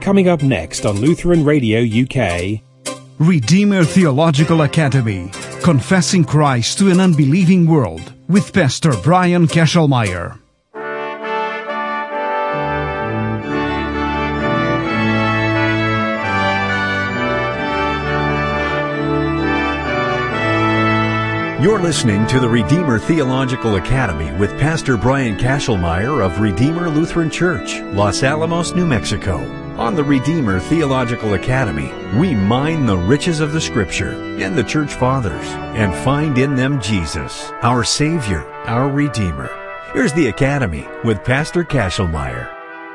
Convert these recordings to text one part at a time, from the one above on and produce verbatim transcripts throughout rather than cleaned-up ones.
Coming up next on Lutheran Radio U K. Redeemer Theological Academy, Confessing Christ to an Unbelieving World, with Pastor Brian Keshelmeyer. You're listening to the Redeemer Theological Academy with Pastor Brian Keshelmeyer of Redeemer Lutheran Church, Los Alamos, New Mexico. On the Redeemer Theological Academy, we mine the riches of the Scripture and the Church Fathers and find in them Jesus, our Savior, our Redeemer. Here's the Academy with Pastor Keshelmeyer.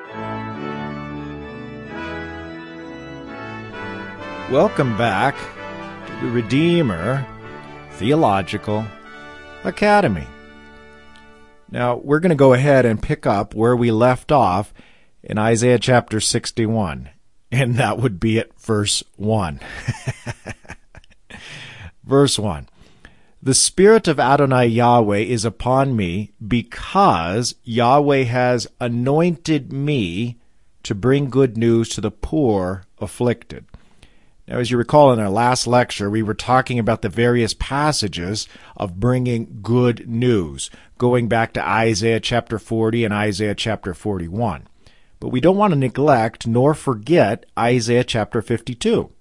Welcome back to the Redeemer Theological Academy. Now, we're going to go ahead and pick up where we left off in Isaiah chapter sixty-one, and that would be at verse one. Verse one. The Spirit of Adonai Yahweh is upon me, because Yahweh has anointed me to bring good news to the poor afflicted. Now, as you recall in our last lecture, we were talking about the various passages of bringing good news, going back to Isaiah chapter forty and Isaiah chapter forty-one. But we don't want to neglect nor forget Isaiah chapter fifty-two.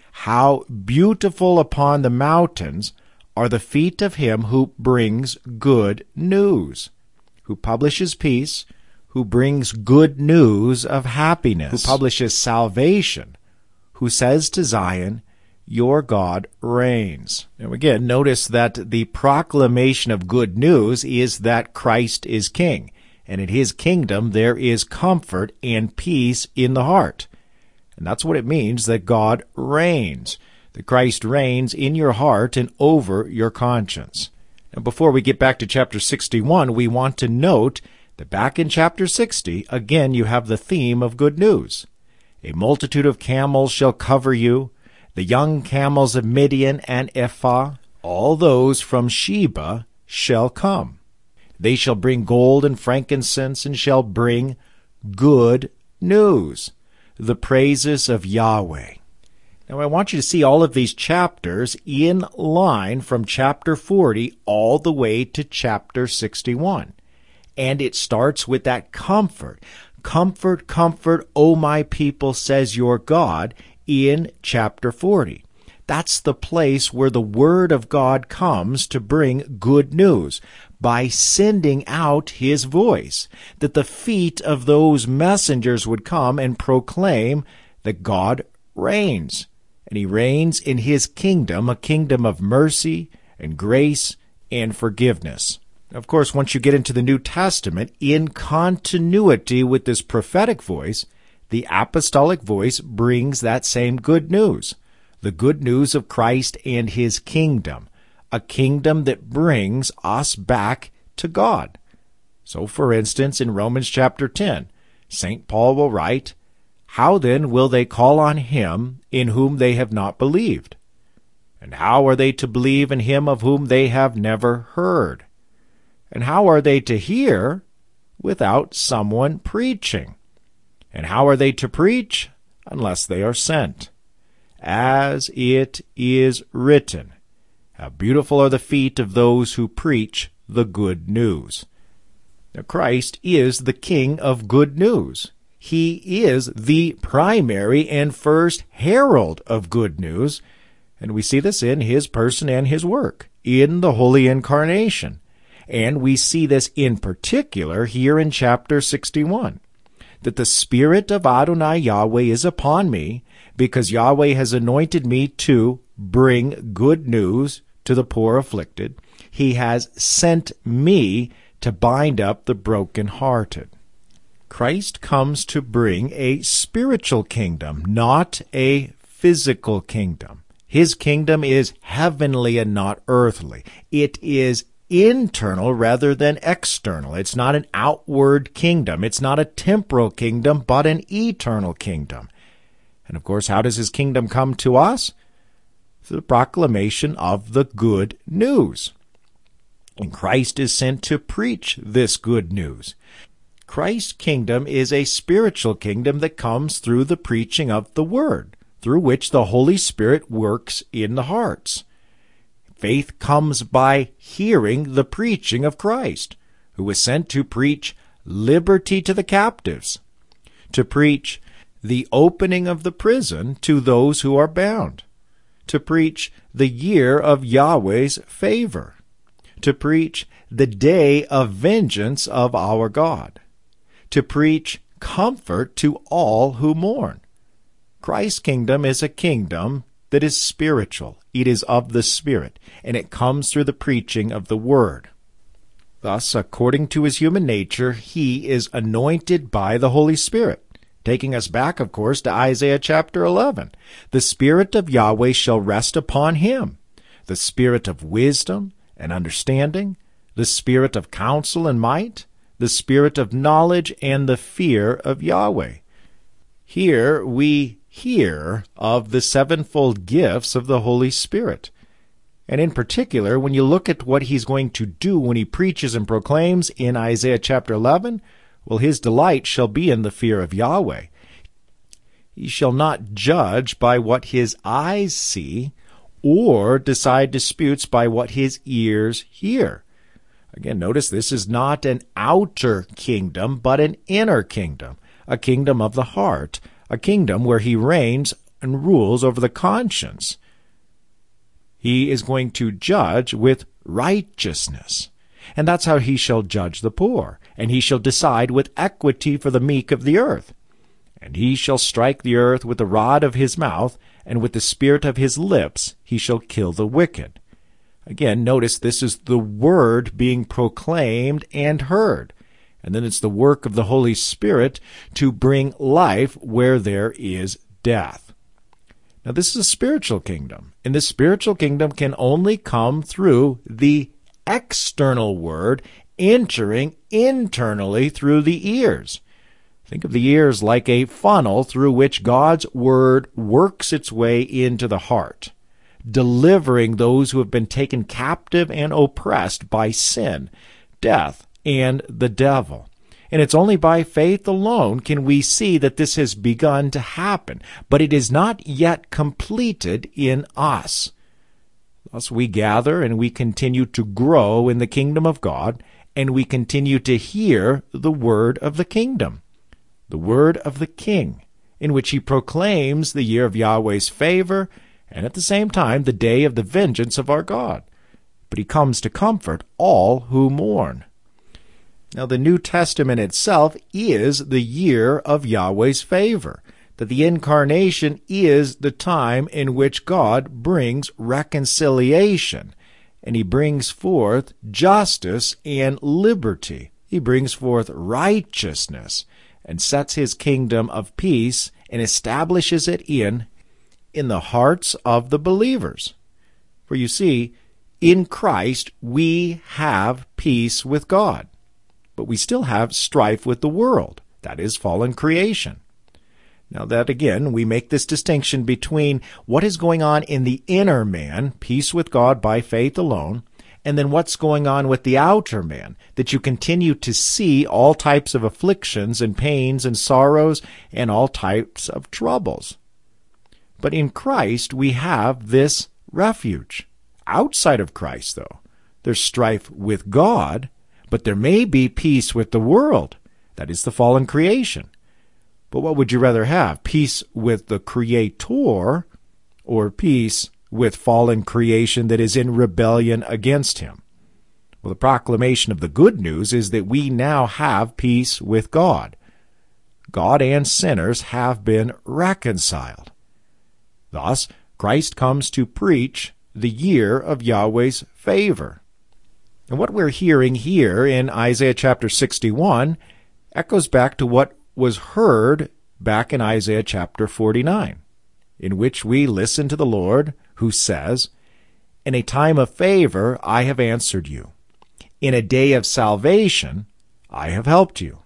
How beautiful upon the mountains are the feet of him who brings good news, who publishes peace, who brings good news of happiness, who publishes salvation, who says to Zion, your God reigns. Now again, notice that the proclamation of good news is that Christ is king, and in his kingdom there is comfort and peace in the heart. And that's what it means that God reigns, that Christ reigns in your heart and over your conscience. Now before we get back to chapter sixty-one, we want to note that back in chapter sixty, again you have the theme of good news. A multitude of camels shall cover you, the young camels of Midian and Ephah, all those from Sheba shall come. They shall bring gold and frankincense, and shall bring good news, the praises of Yahweh. Now I want you to see all of these chapters in line from chapter forty all the way to chapter sixty-one. And it starts with that comfort. Comfort, comfort, O my people, says your God, in chapter forty. That's the place where the Word of God comes to bring good news, by sending out his voice, that the feet of those messengers would come and proclaim that God reigns. And he reigns in his kingdom, a kingdom of mercy and grace and forgiveness. Of course, once you get into the New Testament, in continuity with this prophetic voice, the apostolic voice brings that same good news, the good news of Christ and his kingdom, a kingdom that brings us back to God. So, for instance, in Romans chapter ten, Saint Paul will write, how then will they call on him in whom they have not believed? And how are they to believe in him of whom they have never heard? And how are they to hear without someone preaching? And how are they to preach unless they are sent? As it is written, how beautiful are the feet of those who preach the good news. Now, Christ is the King of good news. He is the primary and first herald of good news, and we see this in his person and his work, in the Holy Incarnation. And we see this in particular here in chapter sixty-one, that the Spirit of Adonai Yahweh is upon me, because Yahweh has anointed me to bring good news to the poor afflicted. He has sent me to bind up the brokenhearted. Christ comes to bring a spiritual kingdom, not a physical kingdom. His kingdom is heavenly and not earthly. It is internal rather than external. It's not an outward kingdom. It's not a temporal kingdom, but an eternal kingdom. And of course, how does his kingdom come to us? Through the proclamation of the good news. And Christ is sent to preach this good news. Christ's kingdom is a spiritual kingdom that comes through the preaching of the Word, through which the Holy Spirit works in the hearts. Faith comes by hearing the preaching of Christ, who was sent to preach liberty to the captives, to preach the opening of the prison to those who are bound, to preach the year of Yahweh's favor, to preach the day of vengeance of our God, to preach comfort to all who mourn. Christ's kingdom is a kingdom that is spiritual. It is of the Spirit, and it comes through the preaching of the Word. Thus, according to his human nature, he is anointed by the Holy Spirit. Taking us back, of course, to Isaiah chapter eleven. The Spirit of Yahweh shall rest upon him, the Spirit of wisdom and understanding, the Spirit of counsel and might, the Spirit of knowledge and the fear of Yahweh. Here we hear of the sevenfold gifts of the Holy Spirit. And in particular, when you look at what he's going to do when he preaches and proclaims in Isaiah chapter eleven, well, his delight shall be in the fear of Yahweh. He shall not judge by what his eyes see, or decide disputes by what his ears hear. Again, notice this is not an outer kingdom, but an inner kingdom, a kingdom of the heart, a kingdom where he reigns and rules over the conscience. He is going to judge with righteousness. And that's how he shall judge the poor. And he shall decide with equity for the meek of the earth. And he shall strike the earth with the rod of his mouth, and with the spirit of his lips he shall kill the wicked. Again, notice this is the word being proclaimed and heard. And then it's the work of the Holy Spirit to bring life where there is death. Now, this is a spiritual kingdom, and the spiritual kingdom can only come through the external word entering internally through the ears. Think of the ears like a funnel through which God's word works its way into the heart, delivering those who have been taken captive and oppressed by sin, death, and the devil. And it's only by faith alone can we see that this has begun to happen, but it is not yet completed in us. Thus we gather and we continue to grow in the kingdom of God, and we continue to hear the word of the kingdom, the word of the King, in which he proclaims the year of Yahweh's favor, and at the same time the day of the vengeance of our God. But he comes to comfort all who mourn. Now, the New Testament itself is the year of Yahweh's favor, that the incarnation is the time in which God brings reconciliation, and he brings forth justice and liberty. He brings forth righteousness and sets his kingdom of peace and establishes it in, in the hearts of the believers. For you see, in Christ we have peace with God. But we still have strife with the world. That is fallen creation. Now that again, we make this distinction between what is going on in the inner man, peace with God by faith alone, and then what's going on with the outer man, that you continue to see all types of afflictions and pains and sorrows and all types of troubles. But in Christ, we have this refuge. Outside of Christ, though, there's strife with God, but there may be peace with the world. That is the fallen creation. But what would you rather have? Peace with the Creator or peace with fallen creation that is in rebellion against him? Well, the proclamation of the good news is that we now have peace with God. God and sinners have been reconciled. Thus, Christ comes to preach the year of Yahweh's favor. And what we're hearing here in Isaiah chapter sixty-one echoes back to what was heard back in Isaiah chapter forty-nine, in which we listen to the Lord who says, "In a time of favor I have answered you. In a day of salvation I have helped you.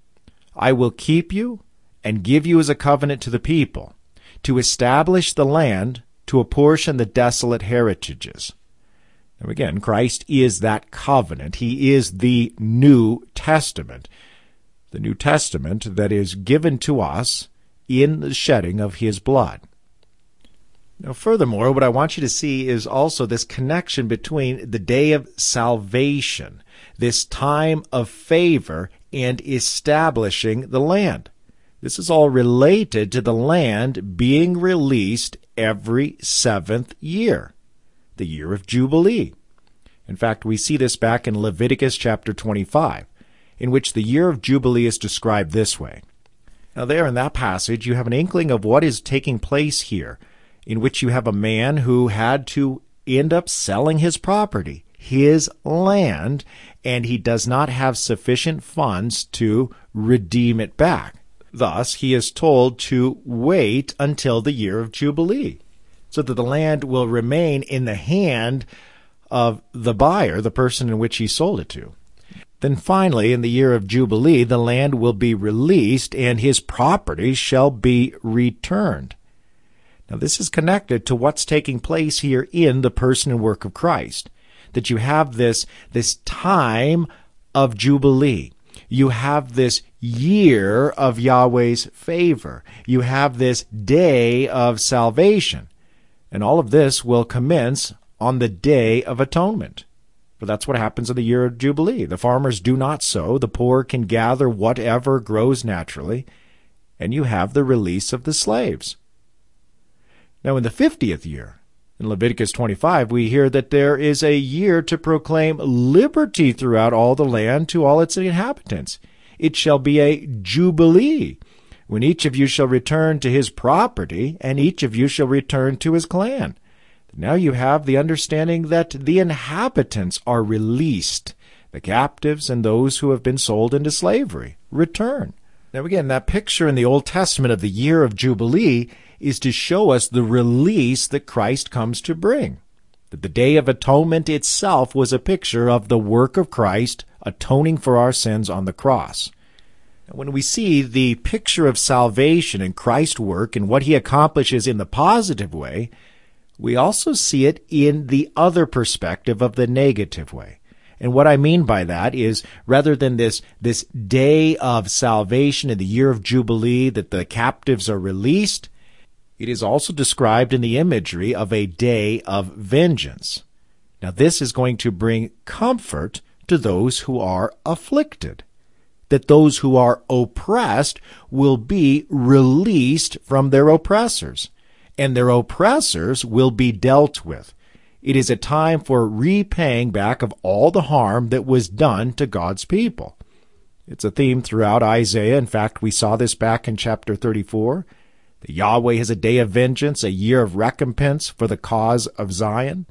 I will keep you and give you as a covenant to the people, to establish the land, to apportion the desolate heritages." Now again, Christ is that covenant. He is the New Testament. the New Testament that is given to us in the shedding of his blood. Now, furthermore, what I want you to see is also this connection between the day of salvation, this time of favor, and establishing the land. This is all related to the land being released every seventh year, the year of Jubilee. In fact, we see this back in Leviticus chapter twenty-five, in which the year of Jubilee is described this way. Now there in that passage, you have an inkling of what is taking place here, in which you have a man who had to end up selling his property, his land, and he does not have sufficient funds to redeem it back. Thus, he is told to wait until the year of Jubilee, so that the land will remain in the hand of the buyer, the person in which he sold it to. Then finally, in the year of Jubilee, the land will be released, and his property shall be returned. Now, this is connected to what's taking place here in the person and work of Christ, that you have this, this time of Jubilee. You have this year of Yahweh's favor. You have this day of salvation. And all of this will commence on the Day of Atonement. For that's what happens in the year of Jubilee. The farmers do not sow. The poor can gather whatever grows naturally. And you have the release of the slaves. Now in the fiftieth year, in Leviticus twenty-five, we hear that there is a year to proclaim liberty throughout all the land to all its inhabitants. It shall be a jubilee, when each of you shall return to his property, and each of you shall return to his clan. Now you have the understanding that the inhabitants are released. The captives and those who have been sold into slavery return. Now again, that picture in the Old Testament of the year of Jubilee is to show us the release that Christ comes to bring. That the Day of Atonement itself was a picture of the work of Christ atoning for our sins on the cross. Now, when we see the picture of salvation and Christ's work and what he accomplishes in the positive way, we also see it in the other perspective of the negative way. And what I mean by that is, rather than this, this day of salvation in the year of Jubilee that the captives are released, it is also described in the imagery of a day of vengeance. Now this is going to bring comfort to those who are afflicted, that those who are oppressed will be released from their oppressors, and their oppressors will be dealt with. It is a time for repaying back of all the harm that was done to God's people. It's a theme throughout Isaiah. In fact, we saw this back in chapter thirty-four. The Yahweh has a day of vengeance, a year of recompense for the cause of Zion.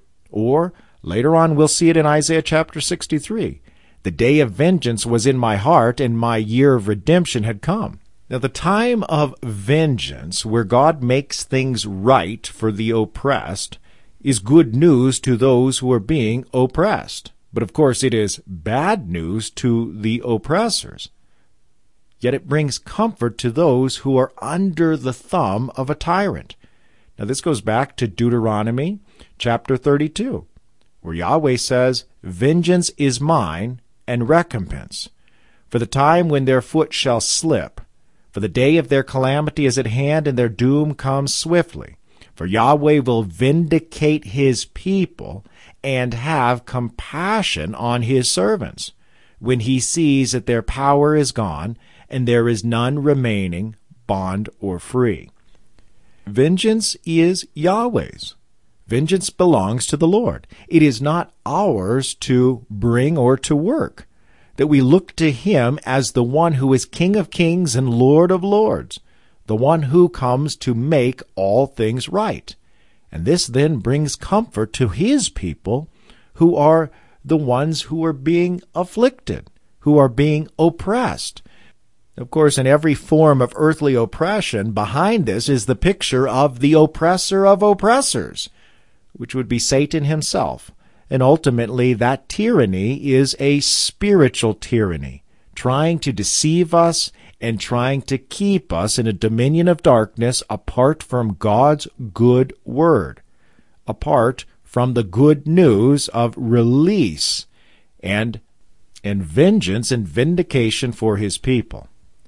Or, later on, we'll see it in Isaiah chapter sixty-three. The day of vengeance was in my heart, and my year of redemption had come. Now, the time of vengeance, where God makes things right for the oppressed, is good news to those who are being oppressed. But, of course, it is bad news to the oppressors. Yet it brings comfort to those who are under the thumb of a tyrant. Now this goes back to Deuteronomy chapter thirty-two, where Yahweh says, "Vengeance is mine, and recompense, for the time when their foot shall slip. For the day of their calamity is at hand, and their doom comes swiftly. For Yahweh will vindicate his people, and have compassion on his servants, when he sees that their power is gone, and there is none remaining, bond or free." Vengeance is Yahweh's. Vengeance belongs to the Lord. It is not ours to bring or to work, that we look to him as the one who is King of kings and Lord of lords, the one who comes to make all things right. And this then brings comfort to his people, who are the ones who are being afflicted, who are being oppressed. Of course, in every form of earthly oppression, behind this is the picture of the oppressor of oppressors, which would be Satan himself. And ultimately, that tyranny is a spiritual tyranny, trying to deceive us and trying to keep us in a dominion of darkness apart from God's good word, apart from the good news of release and and vengeance and vindication for his people.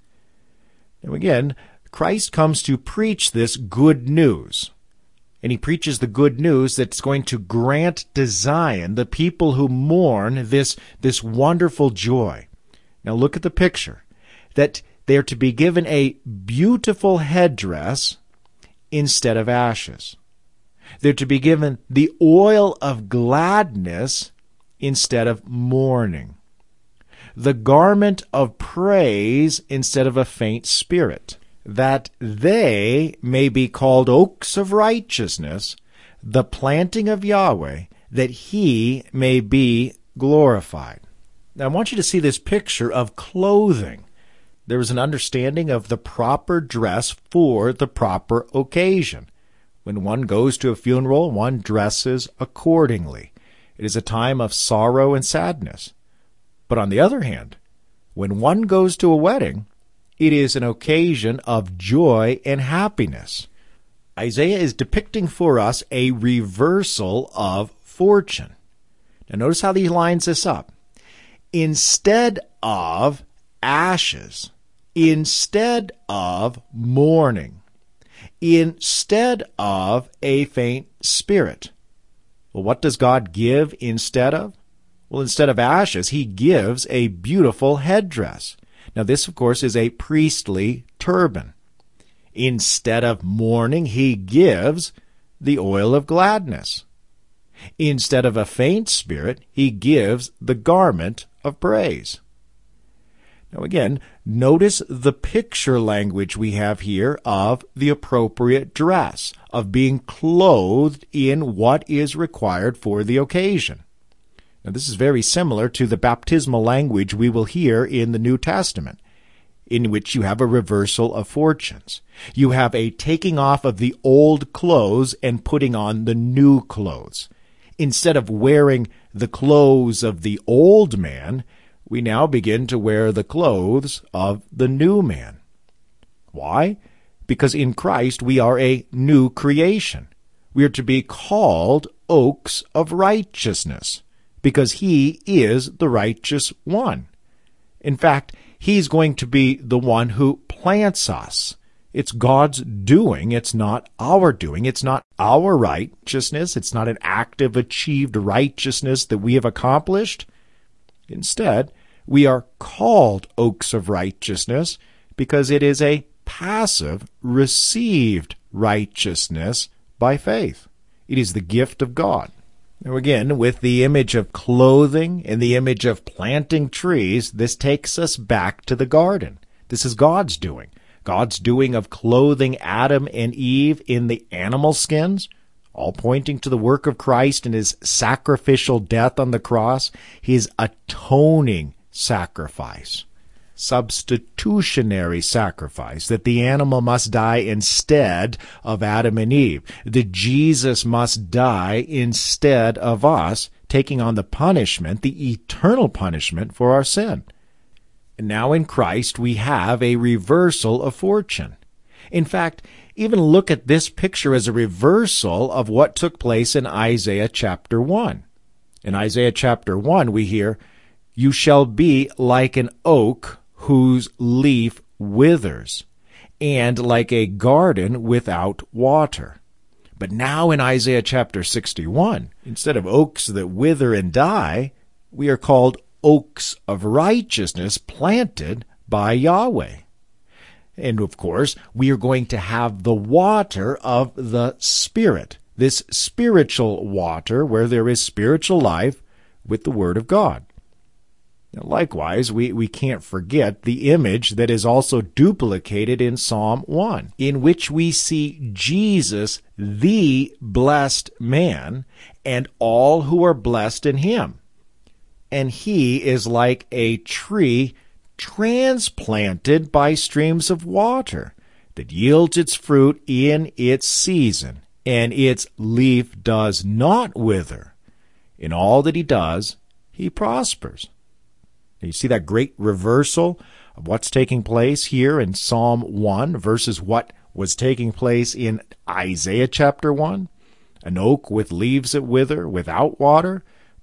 Now again, Christ comes to preach this good news. And he preaches the good news that's going to grant to Zion, the people who mourn, this, this wonderful joy. Now look at the picture. That they are to be given a beautiful headdress instead of ashes. They're to be given the oil of gladness instead of mourning. The garment of praise instead of a faint spirit. That they may be called oaks of righteousness, the planting of Yahweh, that he may be glorified. Now I want you to see this picture of clothing. There was an understanding of the proper dress for the proper occasion. When one goes to a funeral, one dresses accordingly. It is a time of sorrow and sadness. But on the other hand, when one goes to a wedding, it is an occasion of joy and happiness. Isaiah is depicting for us a reversal of fortune. Now notice how he lines this up. Instead of ashes, instead of mourning, instead of a faint spirit. Well, what does God give instead of? Well, instead of ashes, he gives a beautiful headdress. Now, this, of course, is a priestly turban. Instead of mourning, he gives the oil of gladness. Instead of a faint spirit, he gives the garment of praise. Now again, notice the picture language we have here of the appropriate dress, of being clothed in what is required for the occasion. Now this is very similar to the baptismal language we will hear in the New Testament, in which you have a reversal of fortunes. You have a taking off of the old clothes and putting on the new clothes. Instead of wearing the clothes of the old man, we now begin to wear the clothes of the new man. Why? Because in Christ we are a new creation. We are to be called oaks of righteousness, because he is the righteous one. In fact, he's going to be the one who plants us. It's God's doing. It's not our doing. It's not our righteousness. It's not an active, achieved righteousness that we have accomplished. Instead, we are called oaks of righteousness because it is a passive, received righteousness by faith. It is the gift of God. Now again, with the image of clothing and the image of planting trees, this takes us back to the garden. This is God's doing. God's doing of clothing Adam and Eve in the animal skins, all pointing to the work of Christ and his sacrificial death on the cross, his atoning sacrifice, substitutionary sacrifice, that the animal must die instead of Adam and Eve, that Jesus must die instead of us, taking on the punishment, the eternal punishment for our sin. And now in Christ we have a reversal of fortune. In fact, even look at this picture as a reversal of what took place in Isaiah chapter one. In Isaiah chapter one we hear, "You shall be like an oak whose leaf withers, and like a garden without water." But now in Isaiah chapter sixty-one, instead of oaks that wither and die, we are called oaks of righteousness planted by Yahweh. And of course, we are going to have the water of the Spirit, this spiritual water where there is spiritual life with the Word of God. Now, likewise, we, we can't forget the image that is also duplicated in Psalm one, in which we see Jesus, the blessed man, and all who are blessed in him. And he is like a tree transplanted by streams of water that yields its fruit in its season, and its leaf does not wither. In all that he does, he prospers. You see that great reversal of what's taking place here in Psalm one versus what was taking place in Isaiah chapter one? An oak with leaves that wither, without water,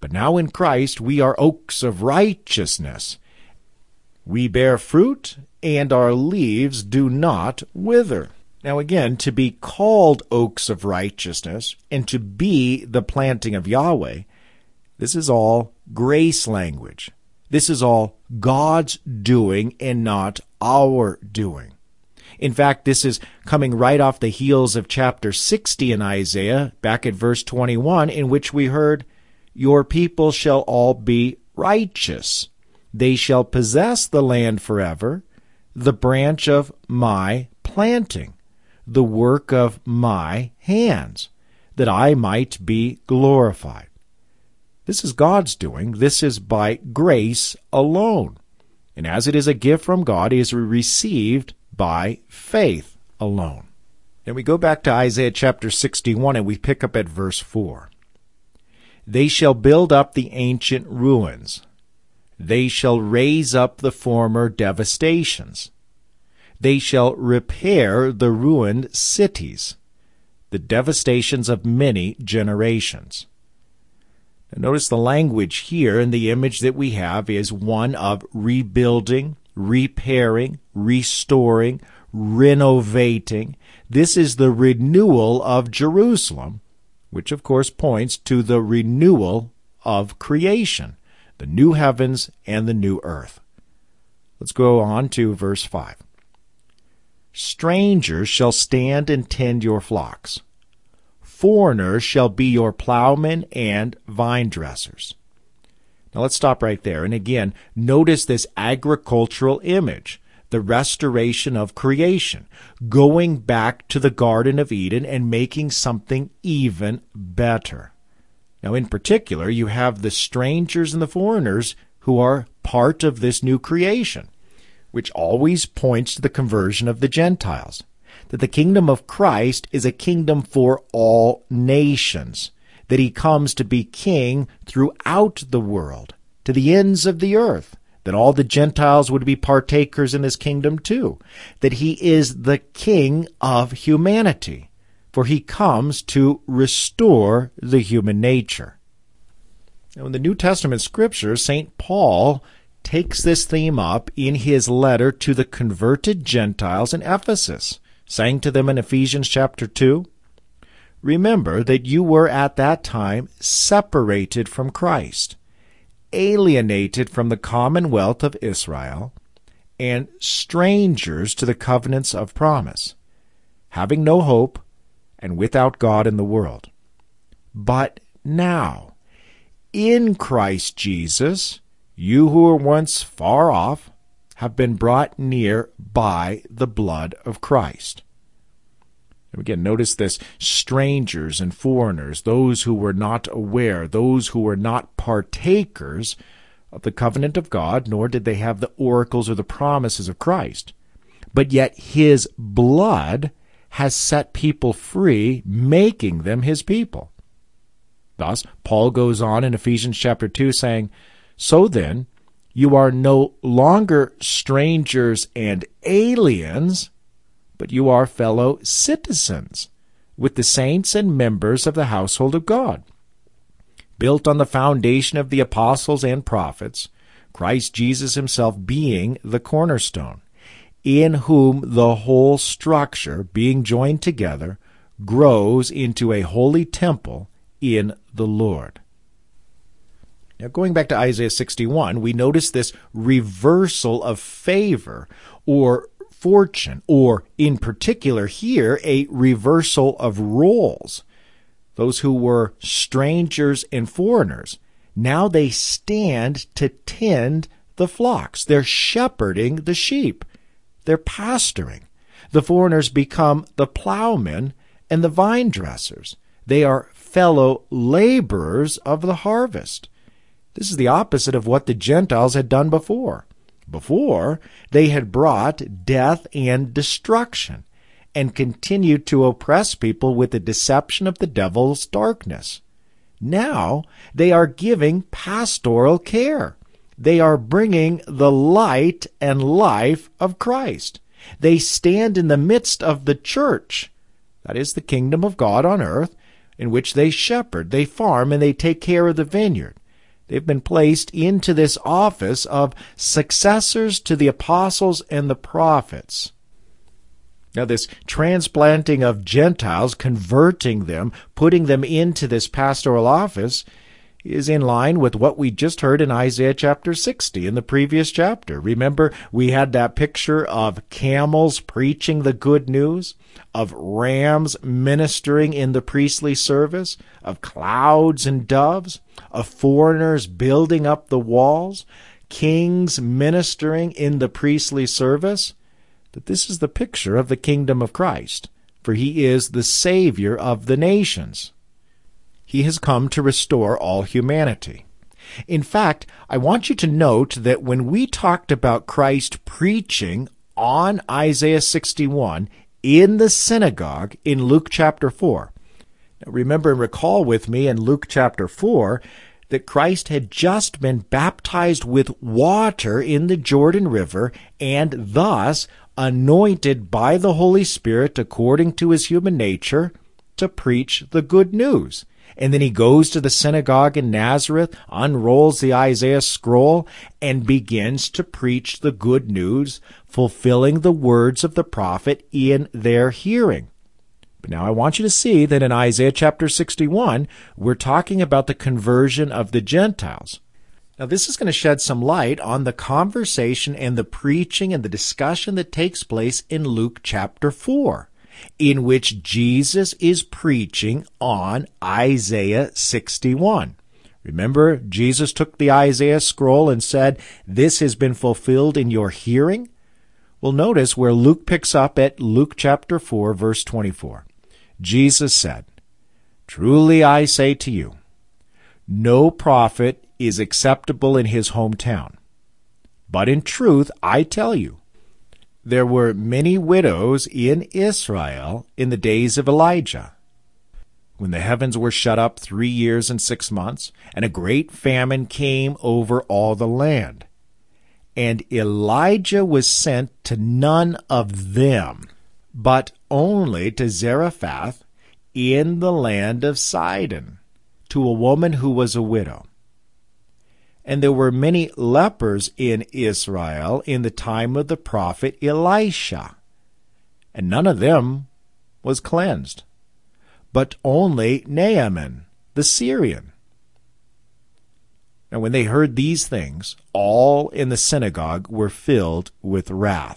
But now in Christ we are oaks of righteousness. We bear fruit, and our leaves do not wither. Now again, to be called oaks of righteousness and to be the planting of Yahweh, this is all grace language. This is all God's doing and not our doing. In fact, this is coming right off the heels of chapter sixty in Isaiah, back at verse twenty-one, in which we heard, "Your people shall all be righteous. They shall possess the land forever, the branch of my planting, the work of my hands, that I might be glorified." This is God's doing. This is by grace alone. And as it is a gift from God, it is received by faith alone. Then we go back to Isaiah chapter sixty-one, and we pick up at verse four. "They shall build up the ancient ruins. They shall raise up the former devastations. They shall repair the ruined cities, the devastations of many generations." Now notice the language here, and the image that we have is one of rebuilding, repairing, restoring, renovating. This is the renewal of Jerusalem, which of course points to the renewal of creation, the new heavens and the new earth. Let's go on to verse five. "Strangers shall stand and tend your flocks. Foreigners shall be your plowmen and vine dressers." Now let's stop right there. And again, notice this agricultural image, the restoration of creation, going back to the Garden of Eden and making something even better. Now in particular, you have the strangers and the foreigners who are part of this new creation, which always points to the conversion of the Gentiles, that the kingdom of Christ is a kingdom for all nations, that he comes to be king throughout the world, to the ends of the earth, that all the Gentiles would be partakers in this kingdom too, that he is the king of humanity, for he comes to restore the human nature. Now in the New Testament scriptures, Saint Paul takes this theme up in his letter to the converted Gentiles in Ephesus, saying to them in Ephesians chapter two, "Remember that you were at that time separated from Christ, alienated from the commonwealth of Israel, and strangers to the covenants of promise, having no hope and without God in the world. But now, in Christ Jesus, you who were once far off have been brought near by the blood of Christ." And again, notice this, strangers and foreigners, those who were not aware, those who were not partakers of the covenant of God, nor did they have the oracles or the promises of Christ. But yet his blood has set people free, making them his people. Thus, Paul goes on in Ephesians chapter two saying, "So then, you are no longer strangers and aliens, but you are fellow citizens with the saints and members of the household of God, built on the foundation of the apostles and prophets, Christ Jesus himself being the cornerstone, in whom the whole structure, being joined together, grows into a holy temple in the Lord." Now, going back to Isaiah sixty-one, we notice this reversal of favor or fortune, or in particular here, a reversal of roles. Those who were strangers and foreigners, now they stand to tend the flocks. They're shepherding the sheep. They're pasturing. The foreigners become the plowmen and the vine dressers. They are fellow laborers of the harvest. This is the opposite of what the Gentiles had done before. Before, they had brought death and destruction and continued to oppress people with the deception of the devil's darkness. Now, they are giving pastoral care. They are bringing the light and life of Christ. They stand in the midst of the church, that is the kingdom of God on earth, in which they shepherd, they farm, and they take care of the vineyard. They've been placed into this office of successors to the apostles and the prophets. Now, this transplanting of Gentiles, converting them, putting them into this pastoral office, is in line with what we just heard in Isaiah chapter sixty in the previous chapter. Remember, we had that picture of camels preaching the good news, of rams ministering in the priestly service, of clouds and doves, of foreigners building up the walls, kings ministering in the priestly service. That this is the picture of the kingdom of Christ, for he is the Savior of the nations. He has come to restore all humanity. In fact, I want you to note that when we talked about Christ preaching on Isaiah sixty-one in the synagogue in Luke chapter four, now remember and recall with me in Luke chapter four that Christ had just been baptized with water in the Jordan River and thus anointed by the Holy Spirit according to his human nature to preach the good news. And then he goes to the synagogue in Nazareth, unrolls the Isaiah scroll, and begins to preach the good news, fulfilling the words of the prophet in their hearing. But now I want you to see that in Isaiah chapter sixty-one, we're talking about the conversion of the Gentiles. Now, this is going to shed some light on the conversation and the preaching and the discussion that takes place in Luke chapter four. In which Jesus is preaching on Isaiah sixty-one. Remember, Jesus took the Isaiah scroll and said, "This has been fulfilled in your hearing." Well, notice where Luke picks up at Luke chapter four, verse twenty-four. Jesus said, "Truly I say to you, no prophet is acceptable in his hometown. But in truth, I tell you, there were many widows in Israel in the days of Elijah, when the heavens were shut up three years and six months, and a great famine came over all the land. And Elijah was sent to none of them, but only to Zarephath in the land of Sidon, to a woman who was a widow. And there were many lepers in Israel in the time of the prophet Elisha, and none of them was cleansed, but only Naaman the Syrian." Now when they heard these things, all in the synagogue were filled with wrath.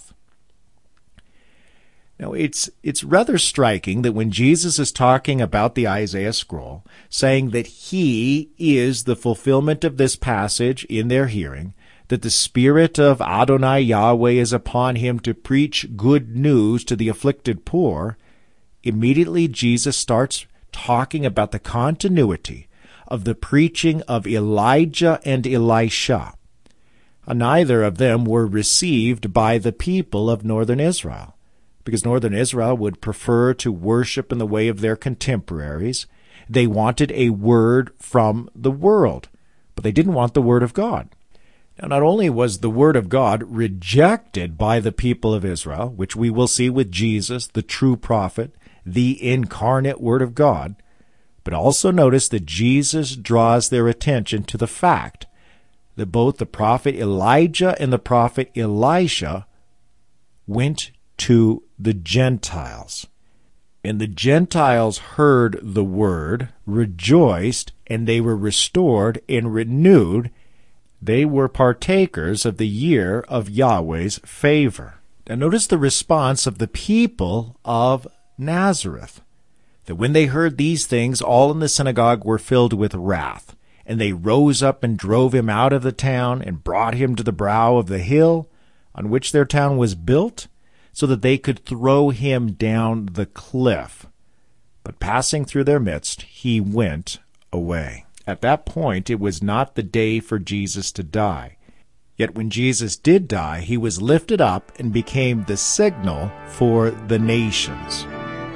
Now, it's it's rather striking that when Jesus is talking about the Isaiah scroll, saying that he is the fulfillment of this passage in their hearing, that the Spirit of Adonai Yahweh is upon him to preach good news to the afflicted poor, immediately Jesus starts talking about the continuity of the preaching of Elijah and Elisha. Neither of them were received by the people of northern Israel, because northern Israel would prefer to worship in the way of their contemporaries. They wanted a word from the world, but they didn't want the word of God. Now, not only was the word of God rejected by the people of Israel, which we will see with Jesus, the true prophet, the incarnate word of God, but also notice that Jesus draws their attention to the fact that both the prophet Elijah and the prophet Elisha went to the Gentiles. And the Gentiles heard the word, rejoiced, and they were restored and renewed. They were partakers of the year of Yahweh's favor. Now notice the response of the people of Nazareth. That when they heard these things, all in the synagogue were filled with wrath. And they rose up and drove him out of the town and brought him to the brow of the hill on which their town was built, so that they could throw him down the cliff. But passing through their midst, he went away. At that point, it was not the day for Jesus to die. Yet when Jesus did die, he was lifted up and became the signal for the nations.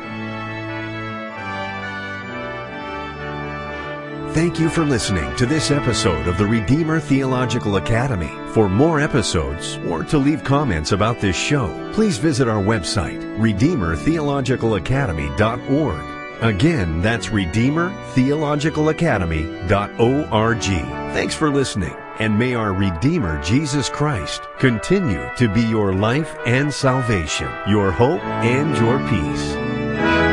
Thank you for listening to this episode of the Redeemer Theological Academy. For more episodes or to leave comments about this show, please visit our website, redeemer theological academy dot org. Again, that's Redeemer Theological Academy dot org. Thanks for listening, and may our Redeemer Jesus Christ continue to be your life and salvation, your hope and your peace.